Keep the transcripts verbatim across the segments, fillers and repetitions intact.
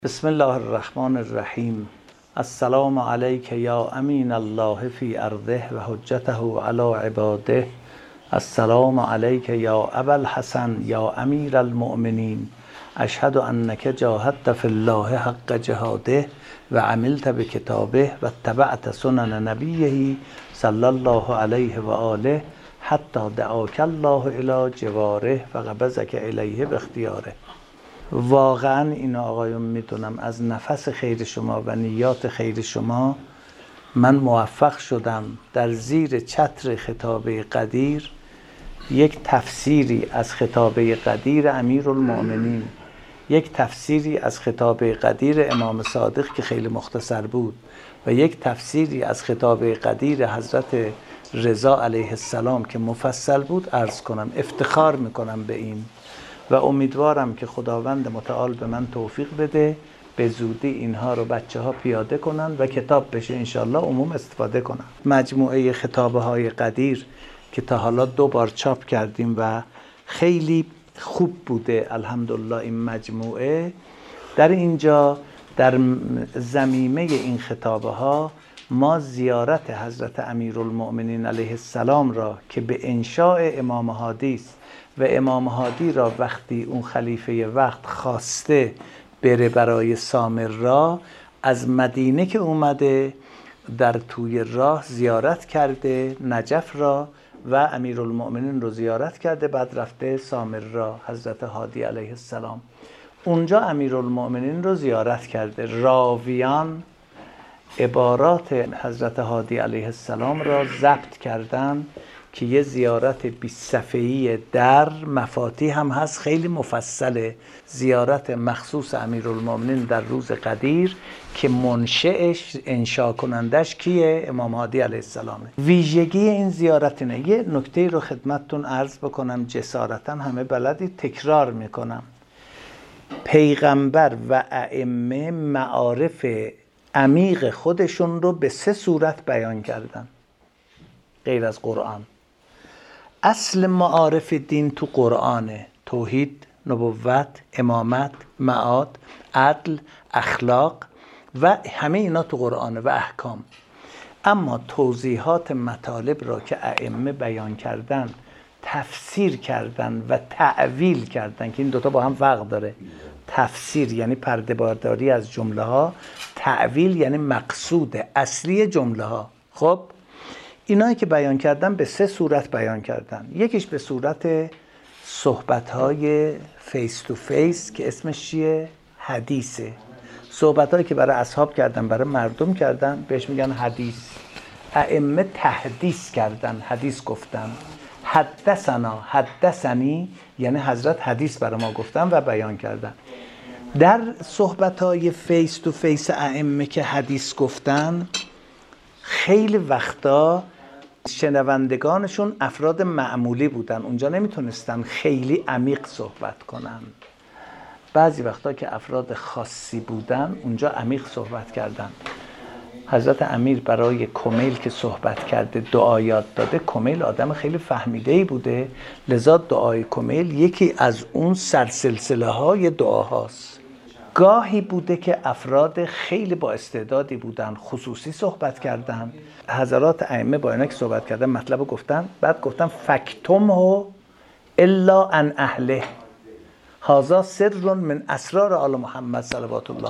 بسم الله الرحمن الرحیم. السلام علیک یا امین الله فی ارضه و حجته علی عباده. السلام علیک یا ابا الحسن یا امیر المؤمنین. اشهد انک جاهدت فی الله حق جهاده و عملت بکتابه و اتبعت سنن نبیه صلی الله علیه و آله حتی دعاک الله الی جواره و قبضک الیه باختیاره. واقعا این آقایون میدونم از نفس خیر شما و نیات خیر شما من موفق شدم در زیر چتر خطابه قدیر یک تفسیری از خطابه قدیر امیرالمؤمنین، یک تفسیری از خطابه قدیر امام صادق که خیلی مختصر بود و یک تفسیری از خطابه قدیر حضرت رضا علیه السلام که مفصل بود عرض کنم. افتخار میکنم به این و امیدوارم که خداوند متعال به من توفیق بده به زودی اینها رو بچه ها پیاده کنن و کتاب بشه انشالله عموم استفاده کنن. مجموعه خطابه های قدیر که تا حالا دو بار چاپ کردیم و خیلی خوب بوده الحمدلله این مجموعه. در اینجا در ضمیمه این خطابه ها ما زیارت حضرت امیرالمؤمنین علیه السلام را که به انشاء امام هادی است و امام هادی را وقتی اون خلیفه وقت خواسته بره برای سامرا، از مدینه که اومده در توی راه زیارت کرده نجف را و امیرالمؤمنین رو زیارت کرده، بعد رفته سامرا حضرت هادی علیه السلام. اونجا امیرالمؤمنین رو زیارت کرده. راویان عبارات حضرت هادی علیه السلام را ضبط کردن که یه زیارت بیست صفحه‌ای در مفاتیح هم هست، خیلی مفصله. زیارت مخصوص امیرالمؤمنین در روز قدیر که منشئش انشا کنندش کیه؟ امام هادی علیه السلامه. ویژگی این زیارت اینه. یه نکته رو خدمتتون عرض بکنم، جسارتا همه بلدی، تکرار میکنم. پیغمبر و ائمه معارف عمیق خودشون رو به سه صورت بیان کردن غیر از قرآن. اصل معارف دین تو قرآنه: توحید، نبوت، امامت، معاد، عدل، اخلاق و همه اینا تو قرآنه و احکام. اما توضیحات مطالب را که ائمه بیان کردن، تفسیر کردن و تعویل کردن که این دوتا با هم فرق داره. تفسیر یعنی پرده برداری از جمله ها، تعویل یعنی مقصود اصلی جمله ها. خب اینایی که بیان کردن به سه صورت بیان کردن. یکیش به صورت صحبت‌های فیس تو فیس که اسمش چیه؟ حدیثه. صحبت‌هایی که برای اصحاب کردن، برای مردم کردن، بهش میگن حدیث. ائمه تحدیث کردن، حدیث گفتن. حدثنا، حدثنی یعنی حضرت حدیث برای ما گفتن و بیان کردن. در صحبت‌های فیس تو فیس ائمه که حدیث گفتن، خیلی وقتا شنوندگانشون افراد معمولی بودن، اونجا نمیتونستن خیلی عمیق صحبت کنن. بعضی وقتا که افراد خاصی بودن اونجا عمیق صحبت کردن. حضرت امیر برای کمیل که صحبت کرده دعا یاد داده. کمیل آدم خیلی فهمیده‌ای بوده، لذا دعای کمیل یکی از اون سرسلسله های دعاهاست. گاهی بوده که افراد خیلی با استعدادی بودن خصوصی صحبت کردن. حضرات ائمه با اینا که صحبت کردن مطلب رو گفتن، بعد گفتن فکتمه الا عن اهله، هذا سر من اسرار آل محمد صلوات الله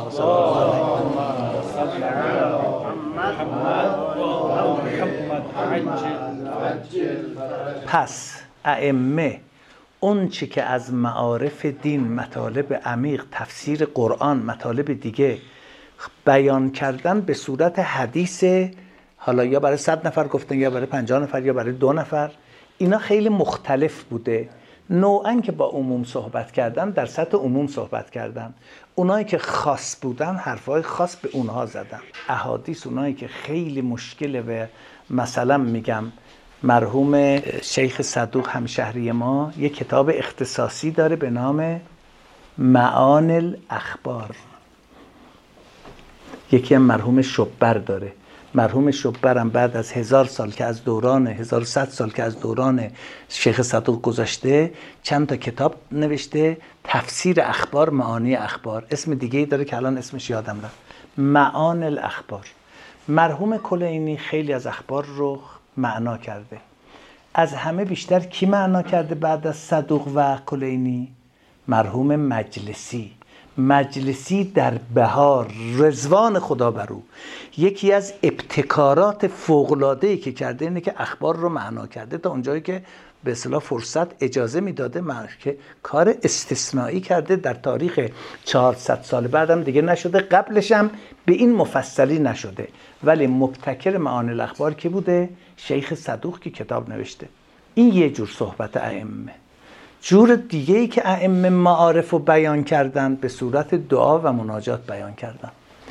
علیه. پس ائمه اون چی که از معارف دین، مطالب عمیق، تفسیر قرآن، مطالب دیگه بیان کردن به صورت حدیث، حالا یا برای صد نفر گفتن یا برای پنجاه نفر یا برای دو نفر، اینا خیلی مختلف بوده. نوعاً که با عموم صحبت کردن، در سطح عموم صحبت کردن. اونایی که خاص بودن حرفای خاص به اونها زدن. احادیث اونایی که خیلی مشکله و مثلا میگم مرحوم شیخ صدوق همشهری ما یک کتاب اختصاصی داره به نام معانی الاخبار. یکی هم مرحوم شبر داره. مرحوم شبرم بعد از هزار سال که از دوران هزار و صد سال که از دوران شیخ صدوق گذشته چند تا کتاب نوشته، تفسیر اخبار، معانی اخبار، اسم دیگه ای داره که الان اسمش یادم رفت، معانی الاخبار. مرحوم کلینی خیلی از اخبار رو معنا کرده. از همه بیشتر کی معنا کرده بعد از صدوق و کلینی؟ مرحوم مجلسی. مجلسی در بهار، رضوان خدا بر او، یکی از ابتکارات فوق‌العاده‌ای که کرده اینه که اخبار رو معنا کرده، تا اونجایی که به اصطلاح فرصت اجازه میداده که کار استثنایی کرده. در تاریخ چهارصد سال بعدم دیگه نشده، قبلش هم به این مفصلی نشده، ولی مبتکر معانی الاخبار کی بوده؟ شیخ صدوق که کتاب نوشته. این یه جور صحبت ائمه. جور دیگه ای که ائمه معارف رو بیان کردن به صورت دعا و مناجات بیان کردن.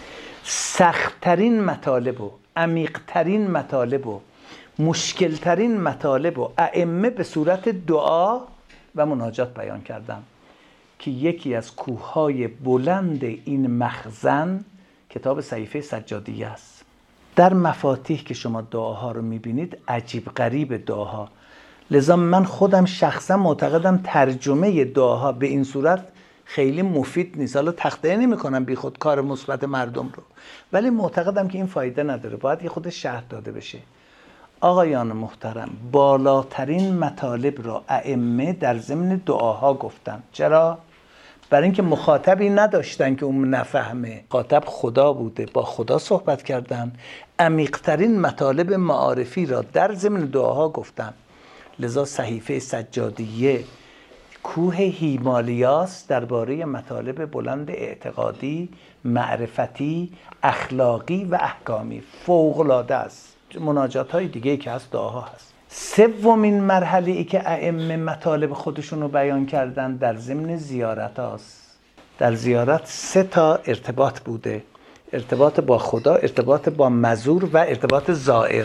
سخت‌ترین مطالب و عمیق‌ترین مطالب و مشکل‌ترین مطالب و ائمه به صورت دعا و مناجات بیان کردن، که یکی از کوههای بلند این مخزن کتاب صحیفه سجادیه است. در مفاتیح که شما دعاها رو میبینید عجیب غریب دعاها، لذا من خودم شخصا معتقدم ترجمه دعاها به این صورت خیلی مفید نیست. حالا تخطئه نمی کنم بی خود کار مثبت مردم رو، ولی معتقدم که این فایده نداره، باید یه خود شرح داده بشه. آقایان محترم، بالاترین مطالب را ائمه در ضمن دعاها گفتن. چرا؟ برای اینکه مخاطبی نداشتن که اون نفهمه، مخاطب خدا بوده، با خدا صحبت کردن، عمیق‌ترین مطالب معارفی را در ضمن دعاها گفتن. لذا صحیفه سجادیه کوه هیمالیاس درباره مطالب بلند اعتقادی، معرفتی، اخلاقی و احکامی فوق‌العاده است. مناجات های دیگه که هست دعاها هست. سومین مرحله ای که ائمه مطالب خودشون رو بیان کردن در ضمن زیارت هاست. در زیارت سه تا ارتباط بوده: ارتباط با خدا، ارتباط با مزور و ارتباط زائر.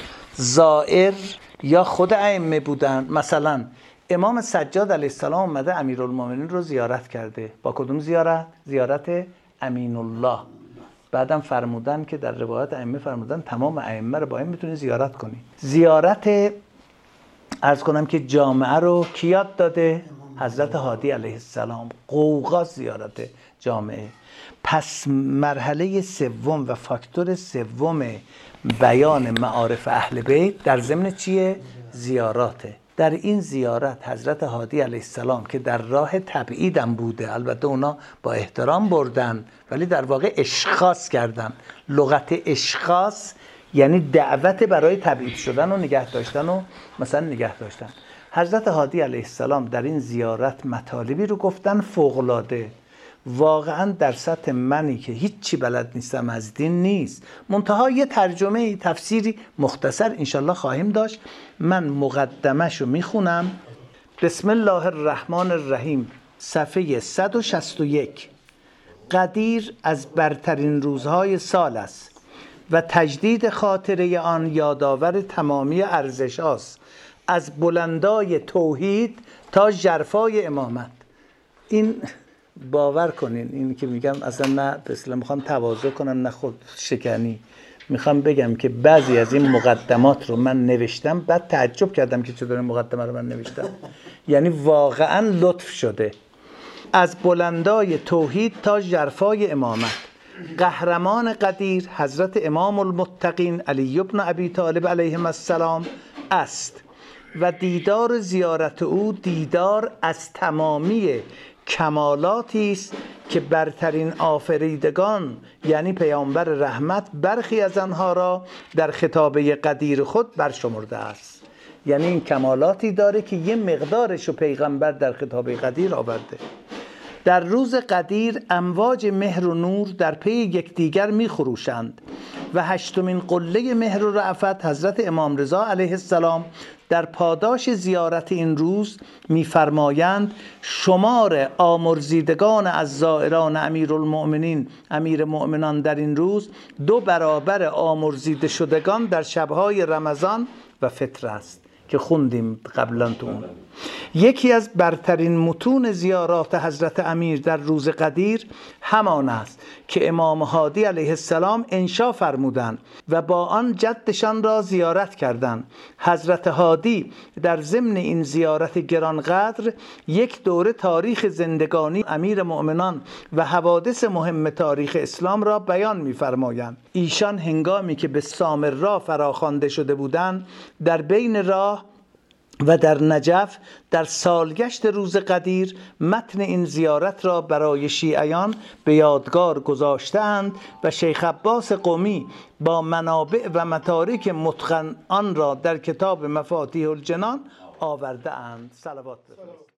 زائر یا خود ائمه بودن. مثلا امام سجاد علیه السلام اومده امیرالمومنین رو زیارت کرده. با کدوم زیارت؟ زیارت امین الله. بعدم فرمودن که در روایت ائمه فرمودن تمام ائمه رو با این میتونی زیارت کنی. زیارت عرض کنم که جامعه رو کی یاد داده؟ حضرت هادی علیه السلام. قوقا زیارت جامعه. پس مرحله سوم و فاکتور سوم بیان معارف اهل بیت در ضمن چیه؟ زیاراته. در این زیارت حضرت هادی علیه السلام که در راه تبعیدم بوده، البته اونا با احترام بردن ولی در واقع اشخاص کردن. لغت اشخاص یعنی دعوت برای تبعید شدن و نگه داشتن و مثلا نگه داشتن. حضرت هادی علیه السلام در این زیارت مطالبی رو گفتن فوق‌العاده. واقعا در سطح منی که هیچی بلد نیستم از دین نیست، منتها یه ترجمه تفسیری مختصر انشالله خواهیم داشت. من مقدمش رو میخونم. بسم الله الرحمن الرحیم. صفحه صد و شصت و یک. قدیر از برترین روزهای سال است و تجدید خاطره آن یادآور تمامی ارزش هاست، از بلندای توحید تا ژرفای امامت. این باور کنین، این که میگم اصلا نه به اصطلاح میخوام تواضع کنم نه خود شکنی، میخوام بگم که بعضی از این مقدمات رو من نوشتم، بعد تعجب کردم که چطور این مقدمه رو من نوشتم. یعنی واقعا لطف شده. از بلندای توحید تا ژرفای امامت. قهرمان قدیر حضرت امام المتقین علی بن ابی طالب علیهم السلام است و دیدار زیارت او دیدار از تمامی کمالاتی است که برترین آفریدگان یعنی پیامبر رحمت برخی از آنها را در خطابه قدیر خود برشمرده است. یعنی این کمالاتی داره که یه مقدارشو پیغمبر در خطابه قدیر آورده. در روز قدیر امواج مهر و نور در پی یکدیگر می‌خروشند و هشتمین قله مهر و رأفت حضرت امام رضا علیه السلام در پاداش زیارت این روز می‌فرمایند شمار آمرزیدگان از زائران امیرالمؤمنین امیر مؤمنان در این روز دو برابر آمرزیده شدگان در شب‌های رمضان و فطر است که خوندیم قبلا تو اون. یکی از برترین متون زیارات حضرت امیر در روز قدیر همان است که امام هادی علیه السلام انشا فرمودند و با آن جدشان را زیارت کردند. حضرت هادی در ضمن این زیارت گرانقدر یک دوره تاریخ زندگانی امیر مؤمنان و حوادث مهم تاریخ اسلام را بیان می‌فرمایند. ایشان هنگامی که به سامرا فراخوانده شده بودند، در بین راه و در نجف در سالگشت روز قدیر متن این زیارت را برای شیعیان به یادگار گذاشتند و شیخ عباس قمی با منابع و مدارک متقن آن را در کتاب مفاتیح الجنان آورده اند. صلوات